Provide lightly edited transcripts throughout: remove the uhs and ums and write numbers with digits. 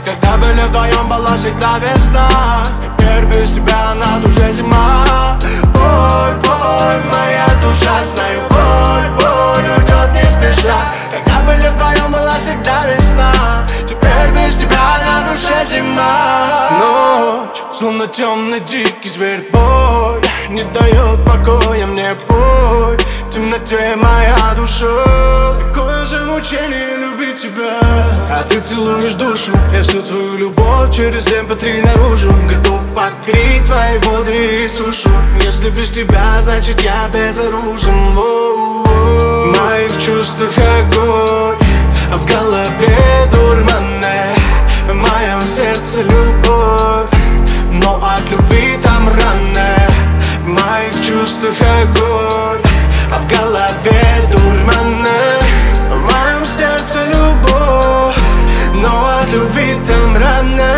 Когда были вдвоем, была всегда весна. Теперь без тебя над уже зима. Боль, боль, моя душа, знаю, боль уйдет не спеша. Когда были вдвоем, была всегда весна. Теперь без тебя на душе зима. Ночь, словно темный дикий зверь, боль не дает покоя мне, боль в темноте моя душа. Какое же мучение любить тебя. А ты целуешь душу, я всю твою любовь через MP3 наружу. Готов покрыть твои воды и сушу. Если без тебя, значит я безоружен. В моих чувствах огонь, а в голове дурмане. В моем сердце любовь, но от любви там раны. В моих чувствах огонь, а в голове дурмане. В моем сердце любовь, но от любви там раны.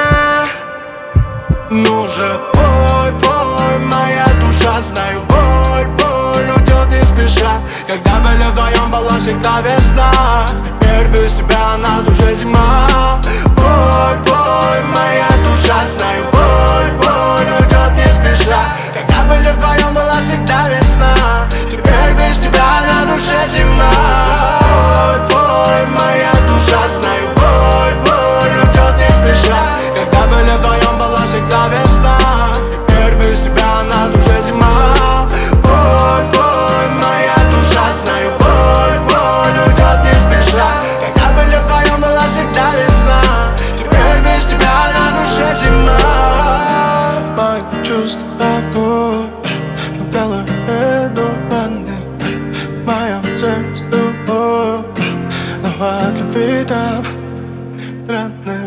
Ну же, боль, моя душа, знаю, боль уйдет не спеша. Когда были вдвоем, была всегда весна. Теперь без тебя над уже зима. Боль, моя душа, знаю, боль уйдет не спеша. Когда были вдвоем, была всегда весна. Теперь без тебя на душе зима. Боль, моя душа, знаю, боль уйдет не спеша. Когда были вдвоем, была всегда весна. Теперь без тебя на душе зима. Боль, моя душа, знаю, боль уйдет не спеша. Когда были вдвоем, была всегда весна. Теперь без тебя на душе зима. Мои чувства огонь, в голове дурманы. В моем сердце любовь, но от любви там раны.